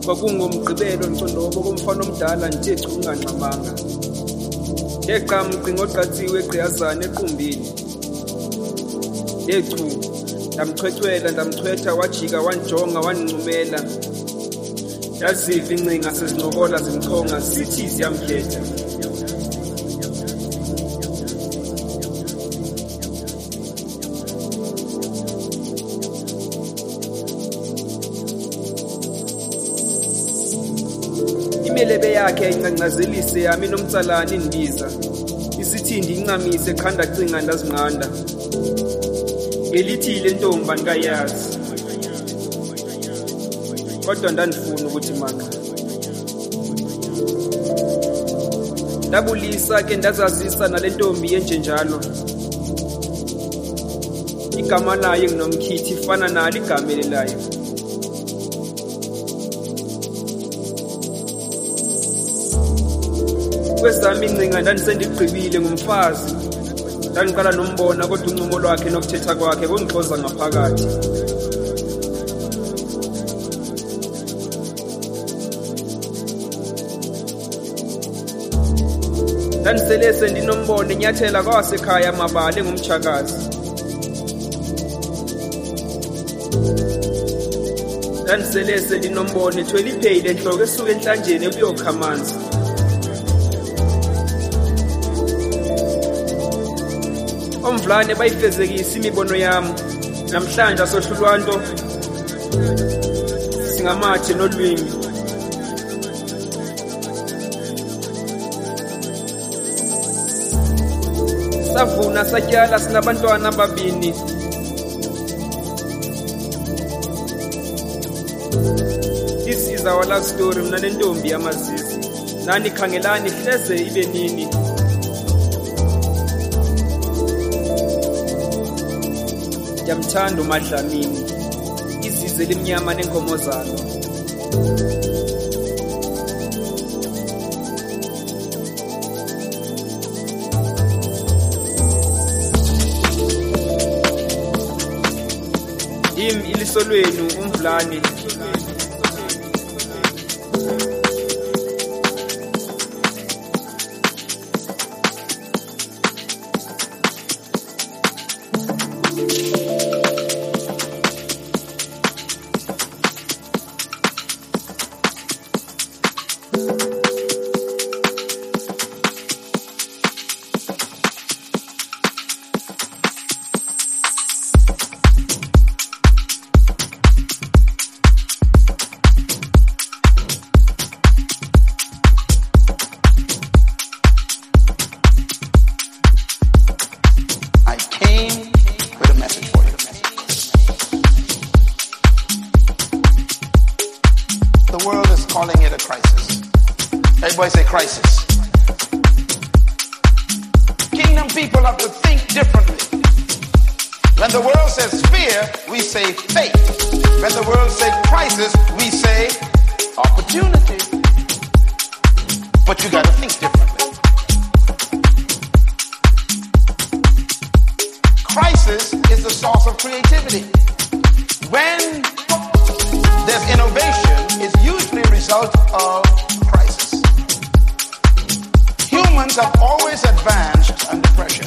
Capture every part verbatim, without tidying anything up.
kwakungumgqibelo ncondobo komfana omdala nje chu unganqamanga. Yeqa mcingo oqathiwe egqiyazana equmbini. Yechu ndamchwechwela ndamchwetha wajika wanjonga wanqumela. Yaziva incinga sezincokola zimchonga sithi siyamkhetha. Imelebe yakhe incancazelise yami nomtsalani indiza. Isithindi incamise ekhanda cinga ndazinqanda. Ngelithi le ntombi andikayazi. Kodwa ndandifuna ukuthi maka. Ndabulisa ke ndazazisa nale ntombi yenje njalo. Igama layo nginomkhithi ifana nalo igama elelayo. Kwesami incinga ndandisendigqibile ngumfazi. Ndandiqala nombona kodwa uncumo lwakhe nokuthetha kwakhe kungixoza ngaphakathi. Ndandisele sendinombona inyathela kwasekhaya amabali ngumtshakazi. Ndandisele sendinombona ethwele ipheyile enhloko esuka entlanjeni ukuyokha amanzi. Omvlane bayifezekisa imibono yami namhlanje asohlulwanto singamathe nolwimi. Savuna satyala sinabantwana ababini. This is our love story mna nentombi yamazizi. Nani khangelani hleze ibe nini. Ndiyamthanda uMadlamini, izize limnyama nenkomo zalo. Yimi iliso lwenu uMvlane. Everybody say crisis. Kingdom people have to think differently. When the world says fear, we say faith. When the world says crisis, we say opportunity. But you got to think differently. Crisis is the source of creativity. When there's innovation, it's usually a result of crisis. Humans have always advanced under pressure.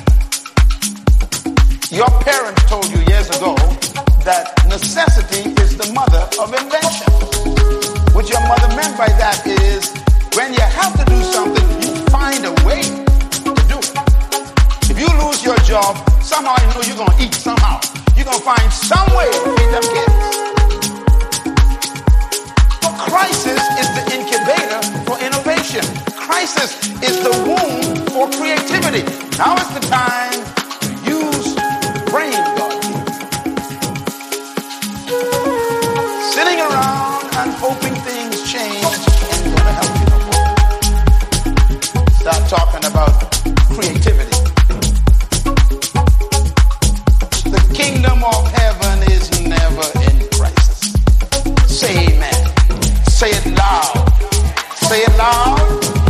Your parents told you years ago that necessity is the mother of invention. What your mother meant by that is when you have to do something, you find a way to do it. If you lose your job, somehow you know you're going to eat somehow. You're going to find some way to feed them kids. Crisis is the incubator for innovation. Crisis is the womb for creativity. Now is the time to use brain God. Sitting around and hoping things change ain't gonna help you no more. Start talking about creativity. The kingdom of heaven is never in crisis. Say amen. Say it loud. Say it loud.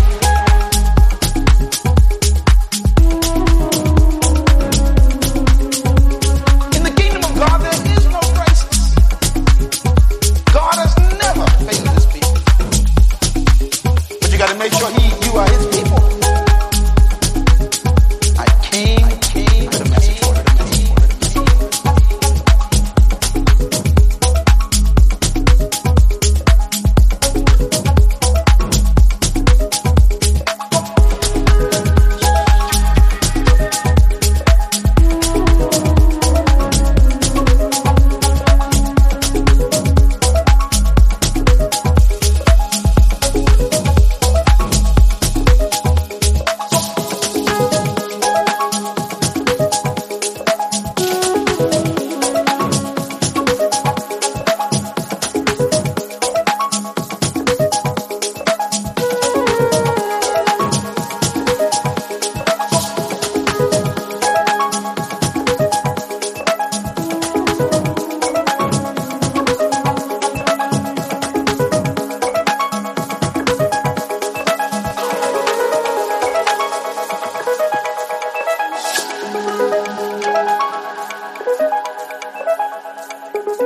In the kingdom of God, there is no crisis. God has never failed his people.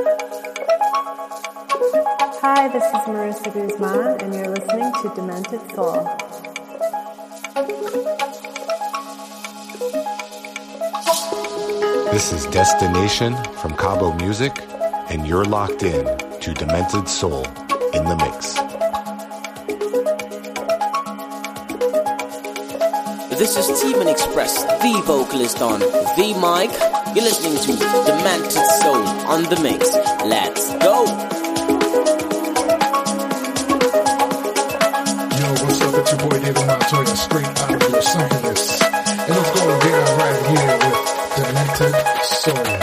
Hi, this is Marissa Guzman, and you're listening to Demented Soul. This is Destination from Cabo Music, and you're locked in to Demented Soul in the Mix. This is Teeman Express, the vocalist on the mic. You're listening to Demented Soul on the Mix. Let's go! What's up? It's your boy David Montoya, straight out of Los Angeles. And I'm going down right here with Demented Soul.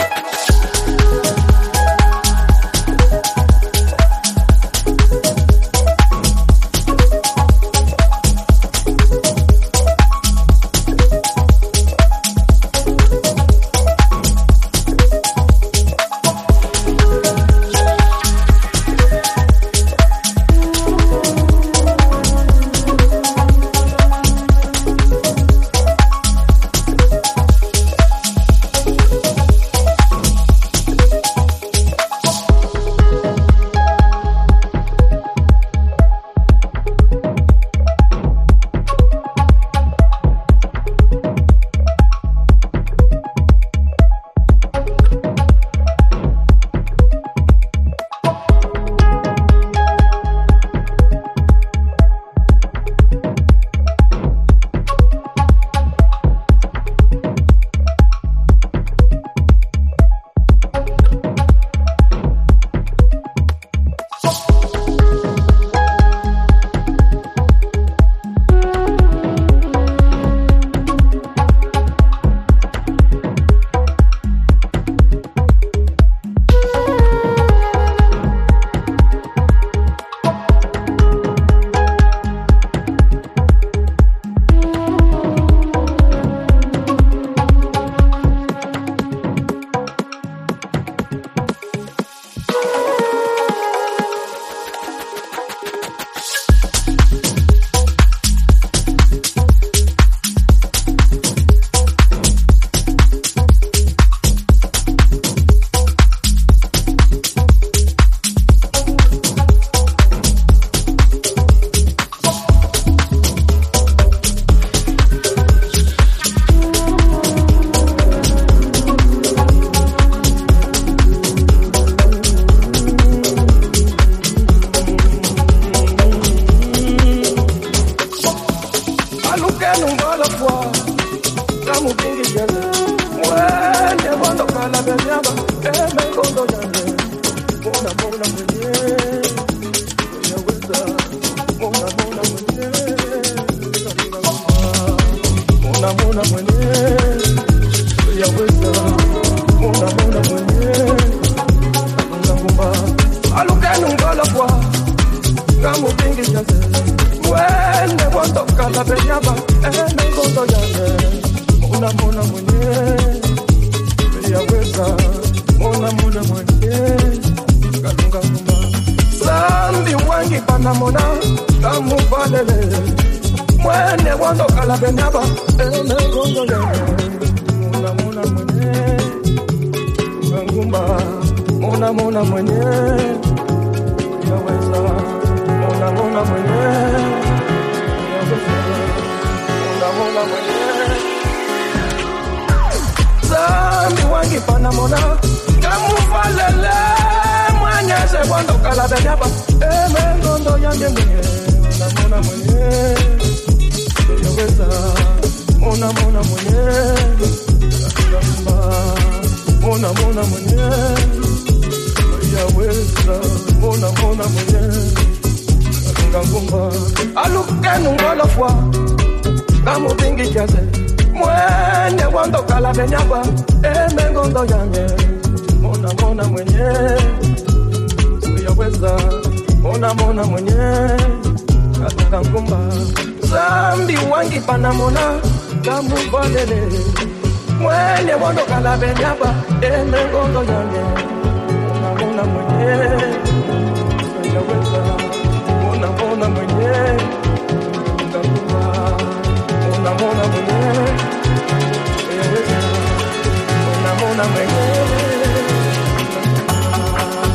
Una mona,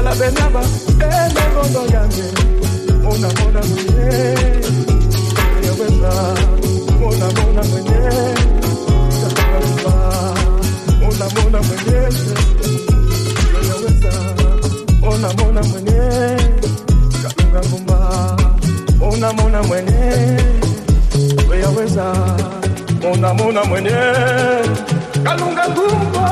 la benaba ele ngondo yami mona mona mwenye yaweza mona mona mwenye yaweza mona mona mwenye yaweza mona mona mwenye kalunga ngumba mona mona mwenye yaweza mona mona mwenye kalunga ngumba.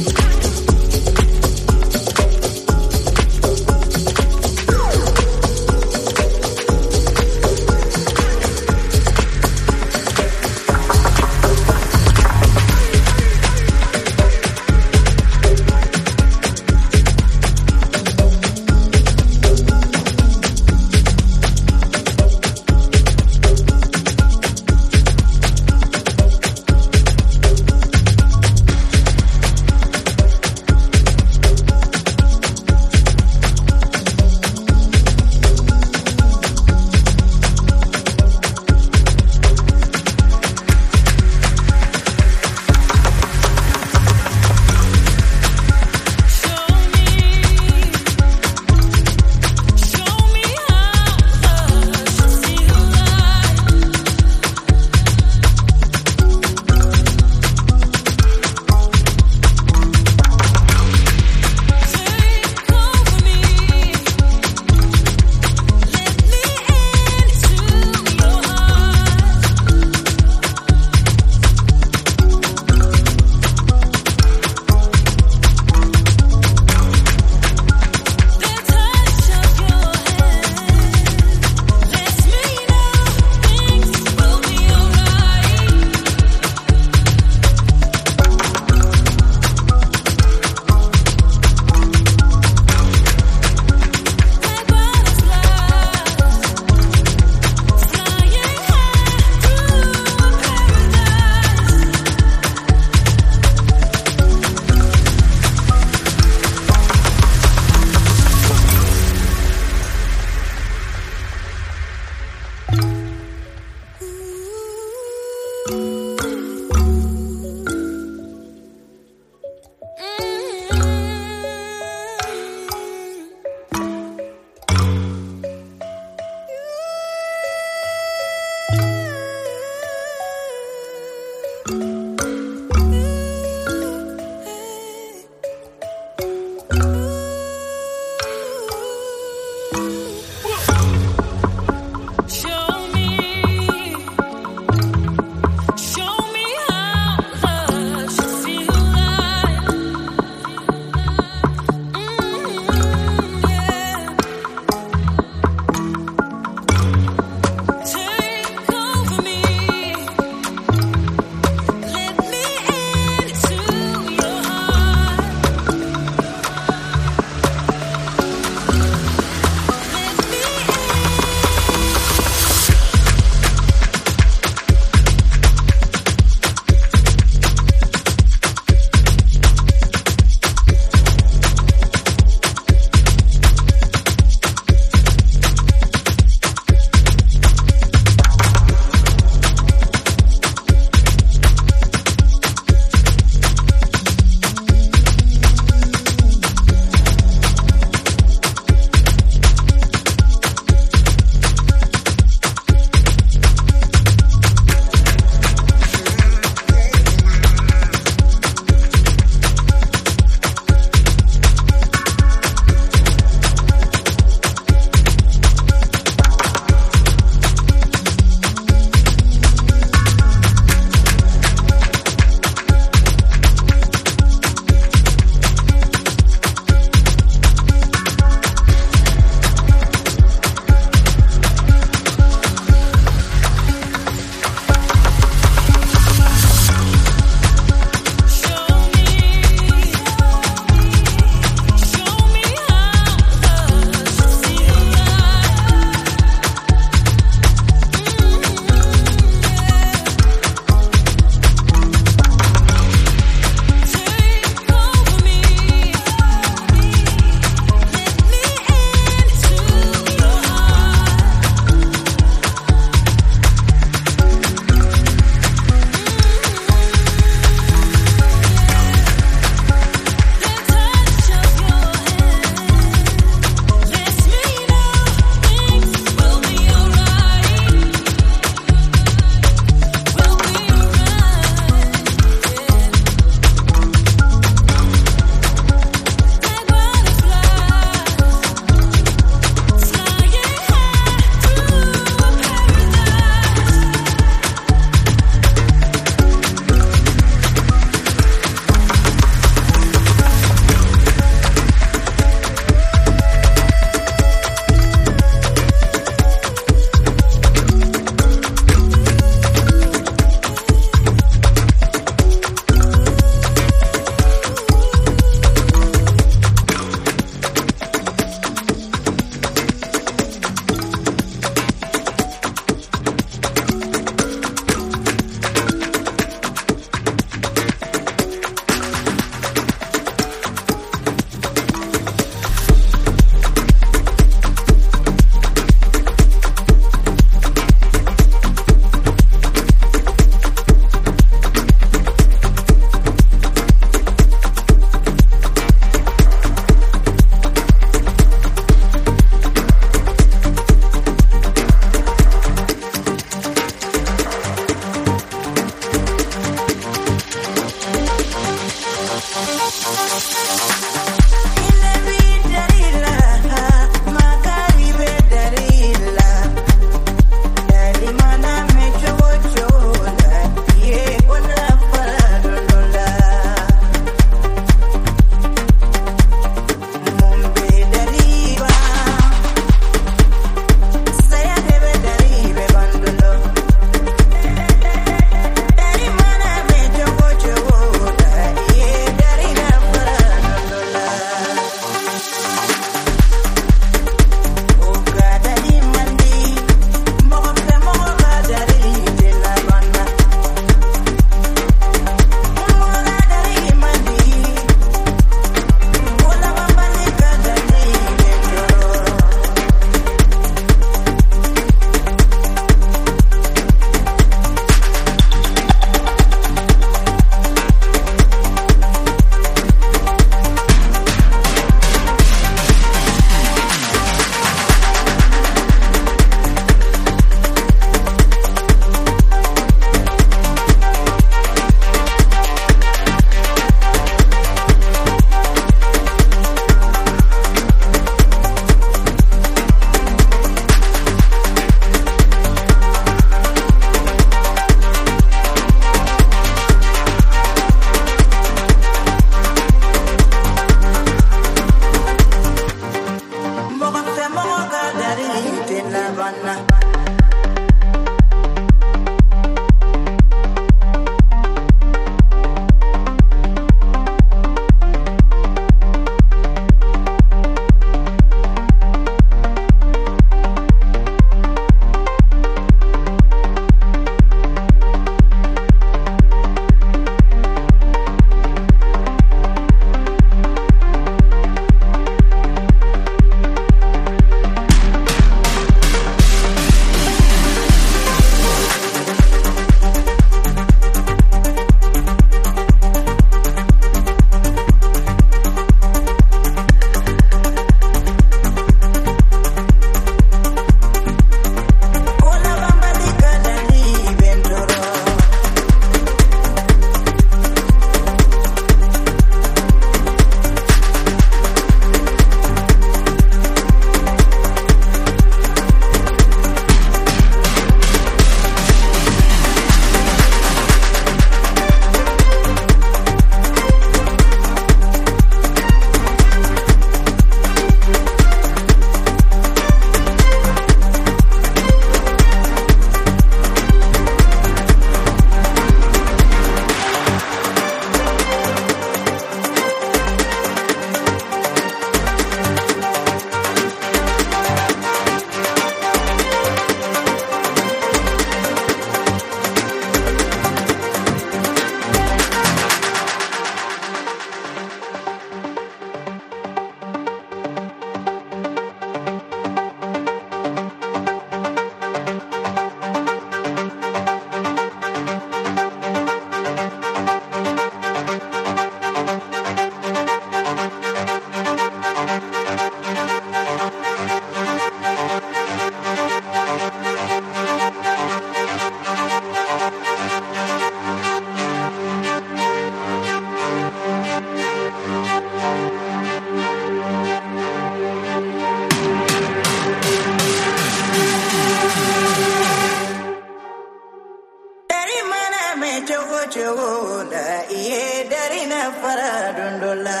chogo chogo la iye darina faradundola.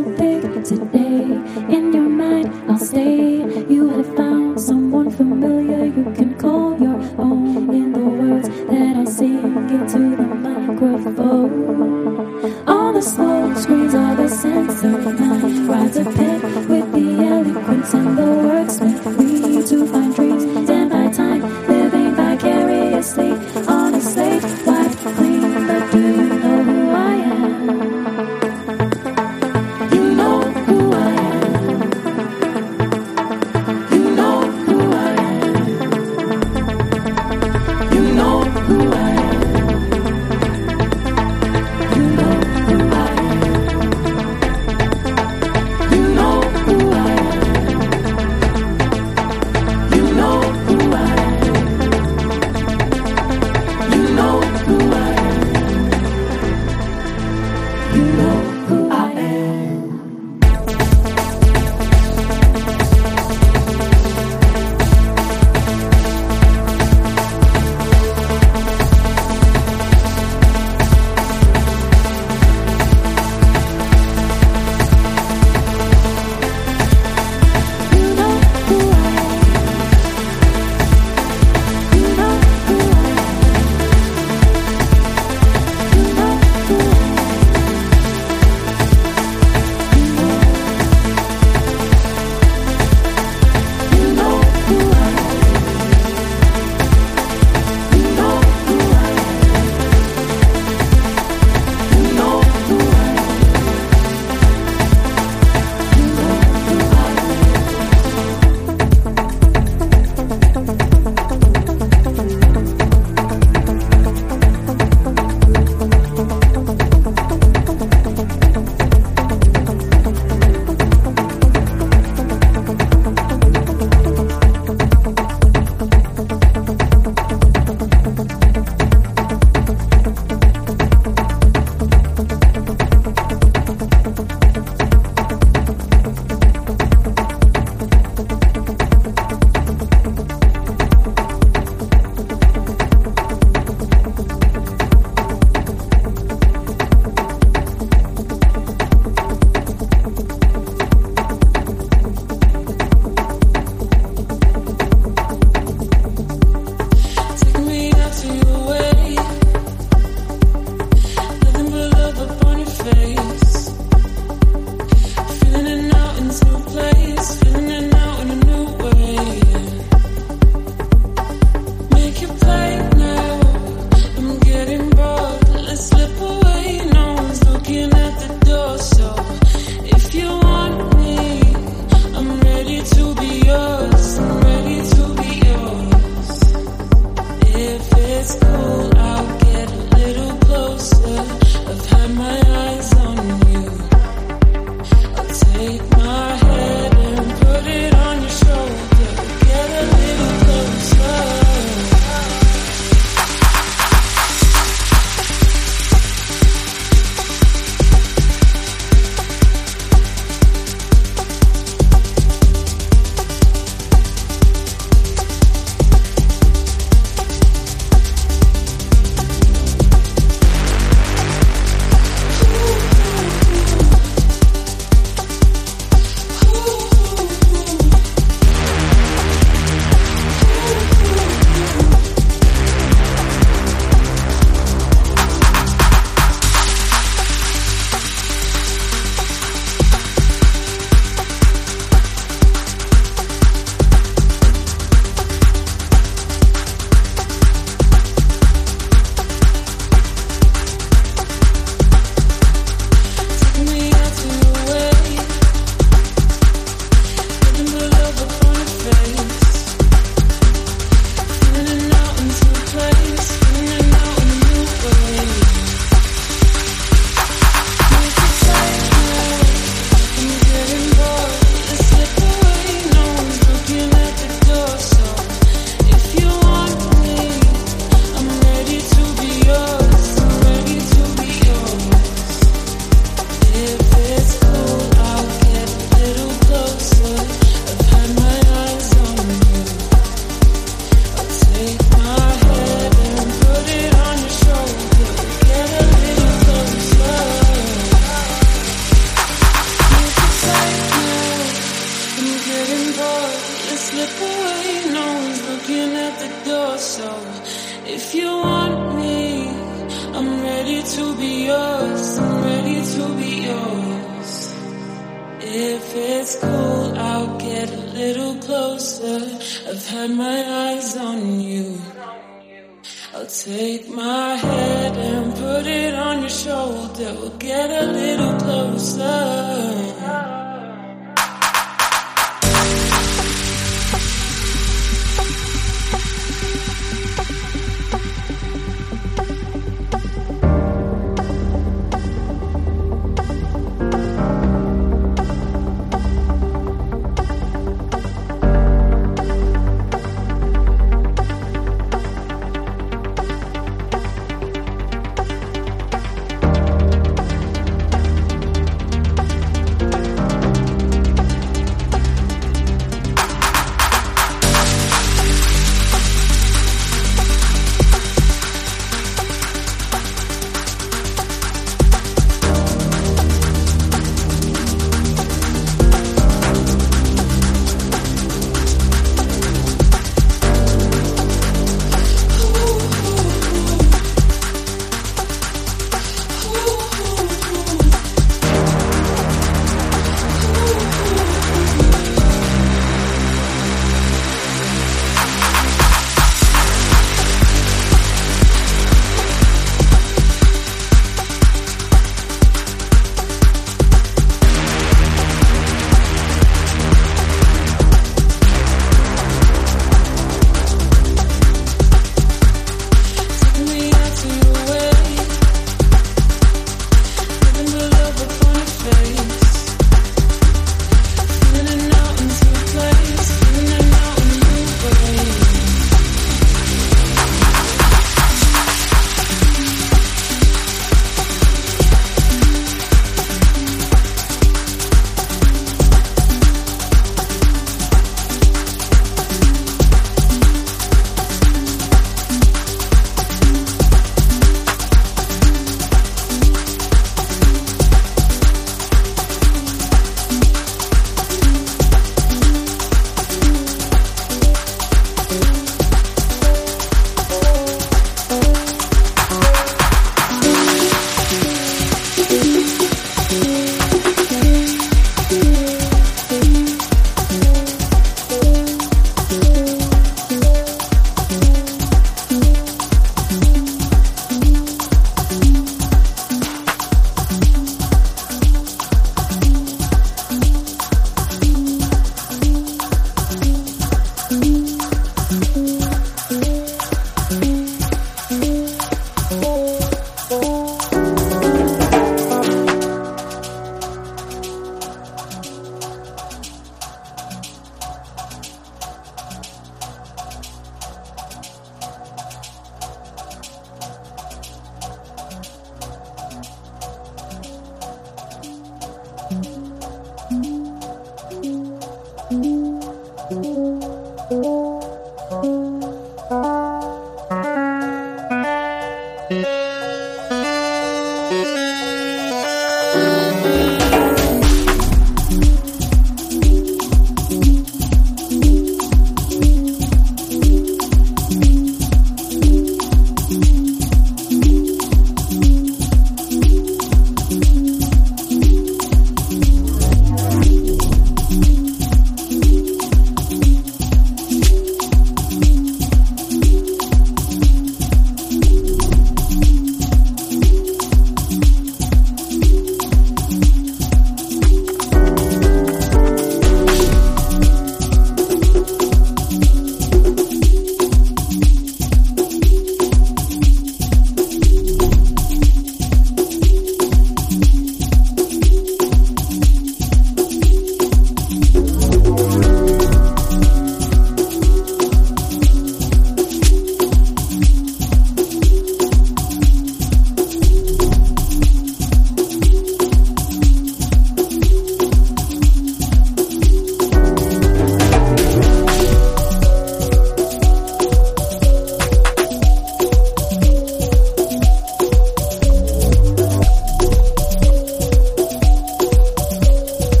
so big today. In your mind, I'll stay. You have found someone familiar you can call your own. In the words that I sing into the microphone. All the smoke screens are the sense of mind. Rides a pen with the eloquence and the wordsmith. Free to find dreams, stand by time, living vicariously on a slate, wiped clean. But do you know who I am? You know who I am. You know who I am. You know who I am. You know who I am. You know who I am. slip away, no one's looking at the door. So if you want me, I'm ready to be yours, I'm ready to be yours. If it's cool, I'll get a little closer. I've had my eyes on you. I'll take my head and put it on your shoulder. We'll get a little closer.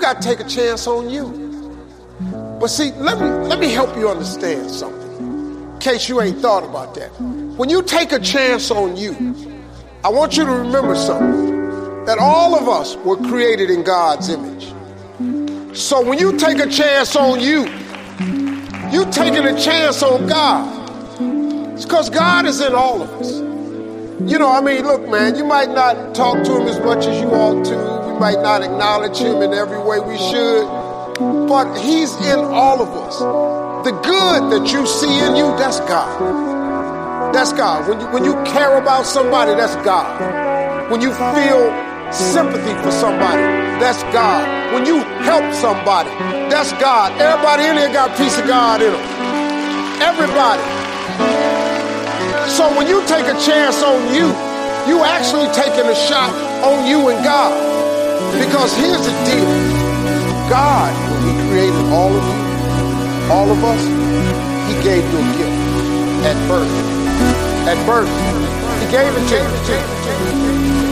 got to take a chance on you. But see, let me let me help you understand something, in case you ain't thought about that. When you take a chance on you, I want you to remember something, that all of us were created in God's image. So when you take a chance on you, you taking a chance on God. It's because God is in all of us. You know, I mean, look, man, you might not talk to him as much as you ought to. We might not acknowledge him in every way we should. But he's in all of us. The good that you see in you, that's God. That's God. When you, when you care about somebody, that's God. When you feel sympathy for somebody, that's God. When you help somebody, that's God. Everybody in here got a piece of God in them. Everybody. So when you take a chance on you, you actually taking a shot on you and God. Because here's the deal. God, when he created all of you, all of us, he gave you a gift at birth. At birth, he gave it to you.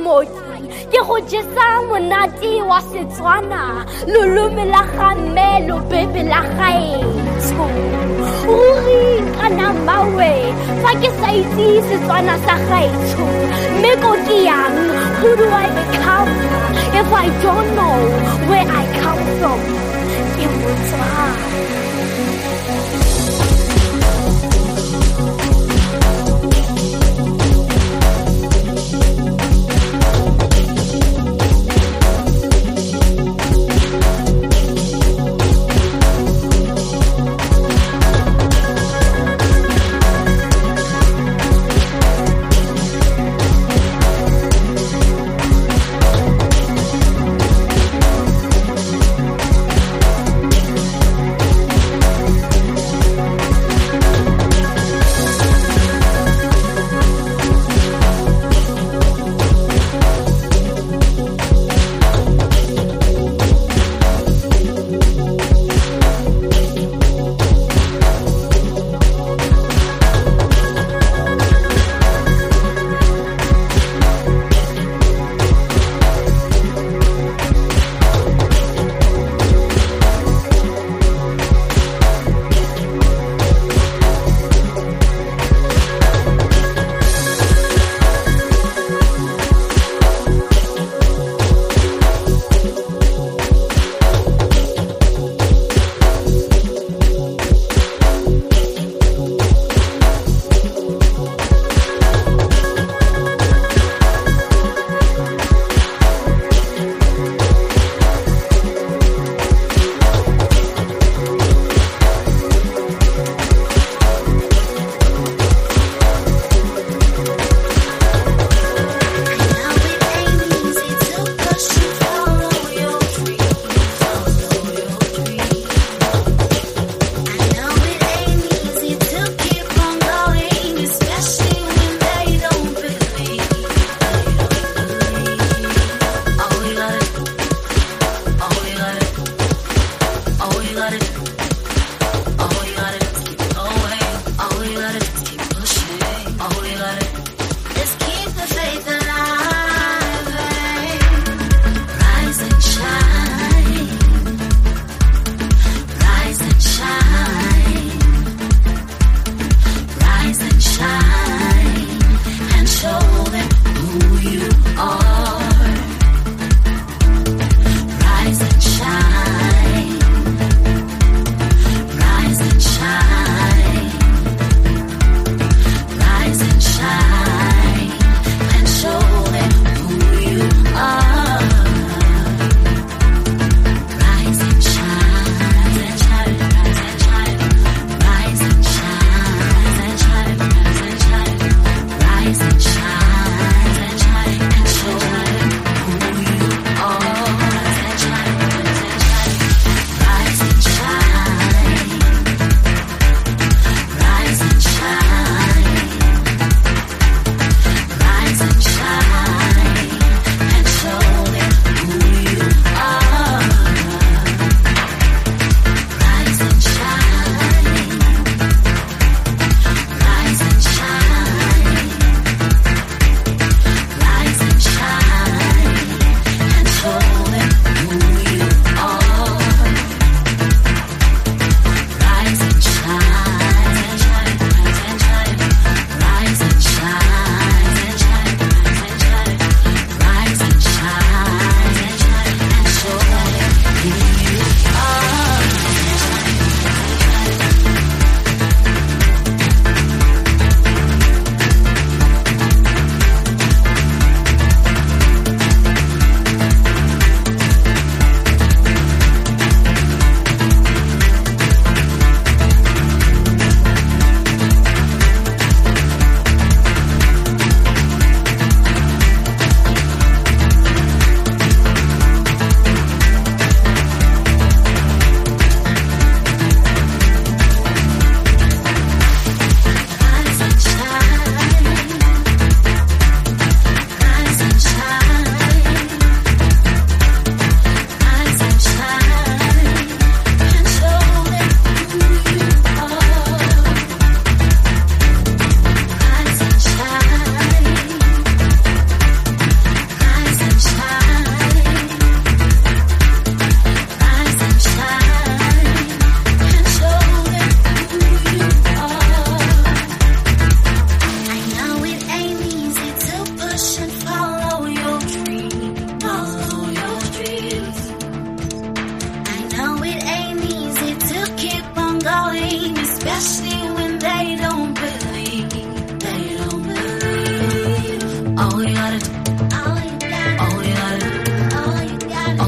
mooki ke go jesa monate wa Setswana lolome la gamme lo bebe la gaetsho ruri kana mawe fa ke sa itse Setswana sa gaetsho mme ko ke yang who do I become if I don't know where I come from ke Motswana.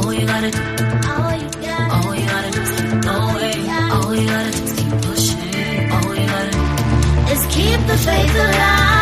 All you gotta do, all you gotta, all you gotta do is keep going. All you gotta do is keep pushing. All you gotta do is keep the faith alive.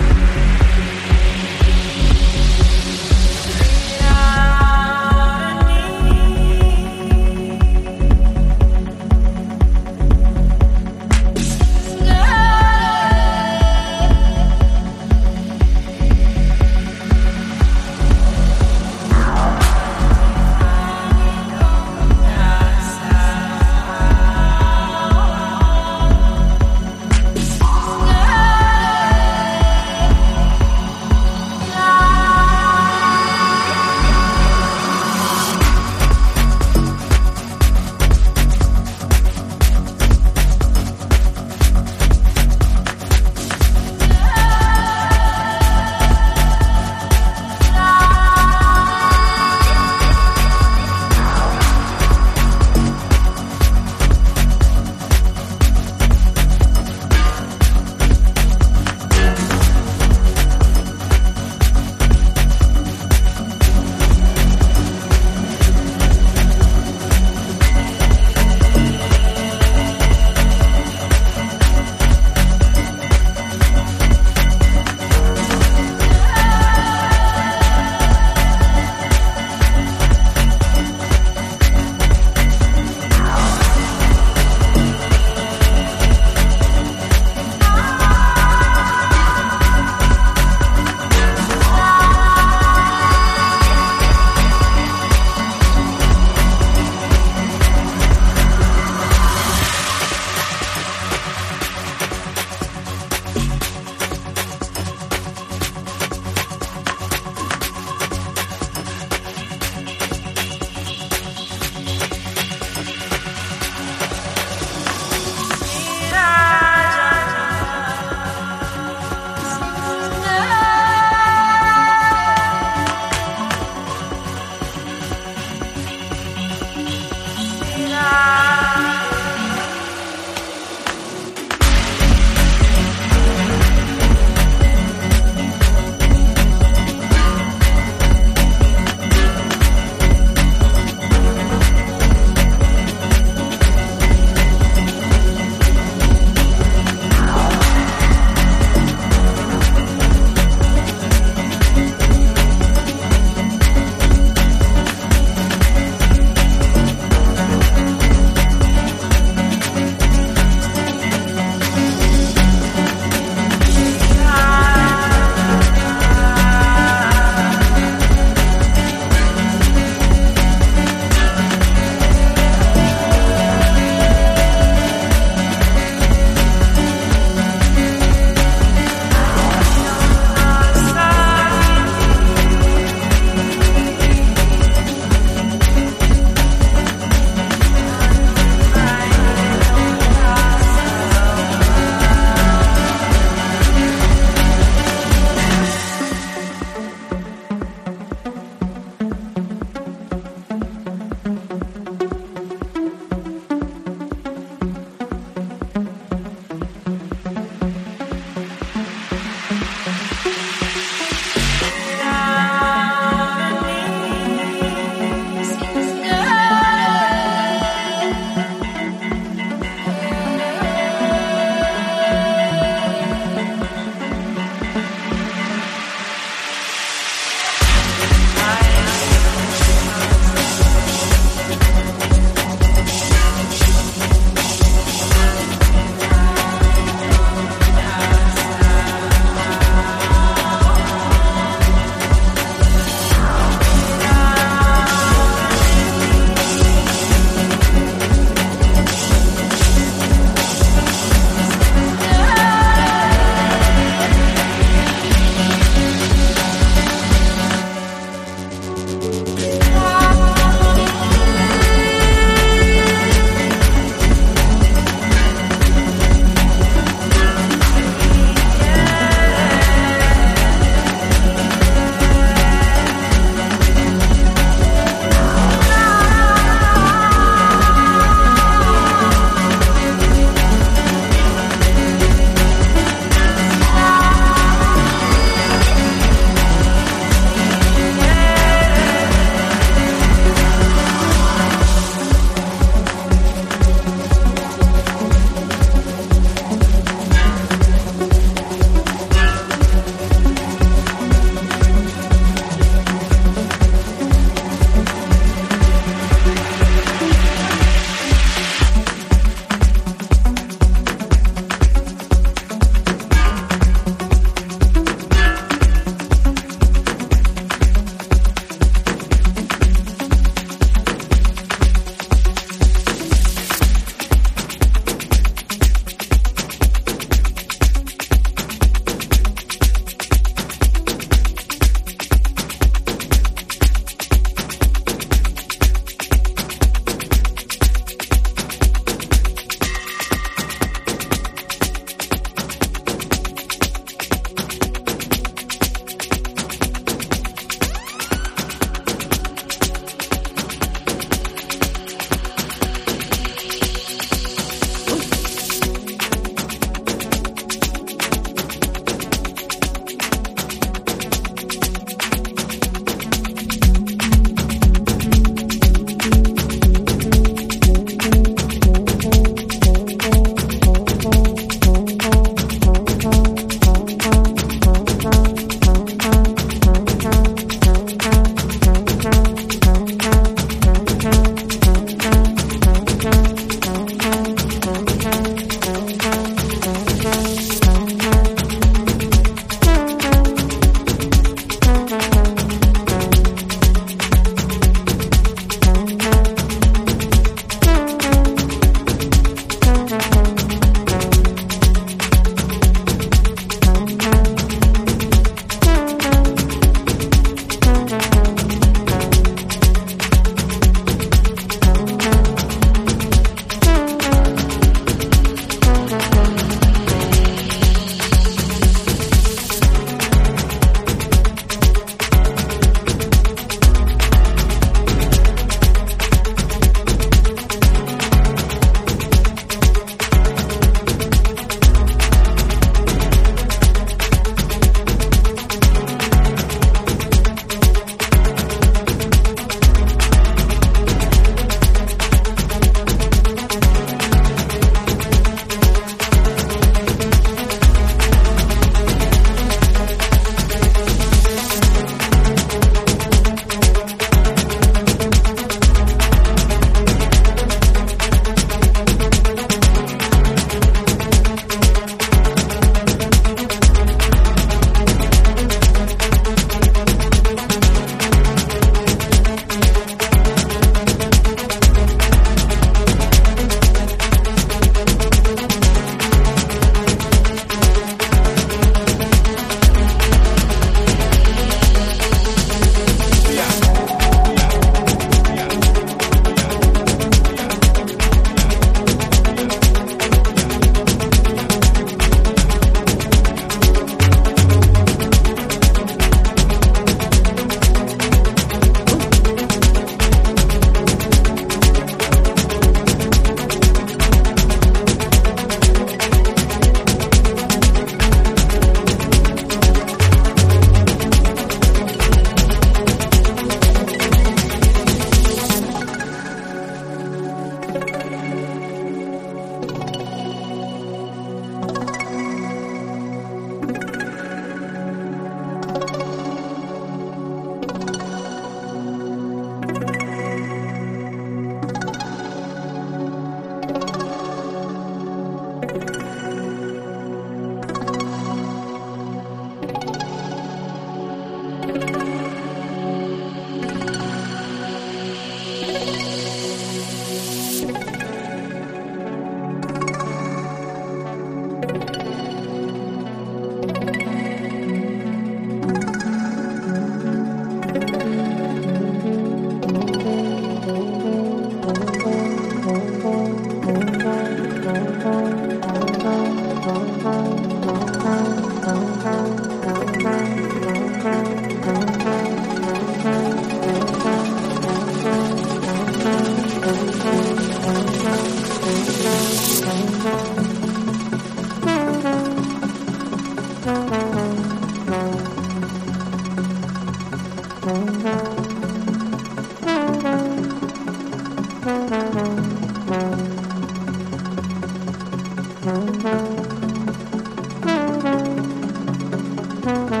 Thank you.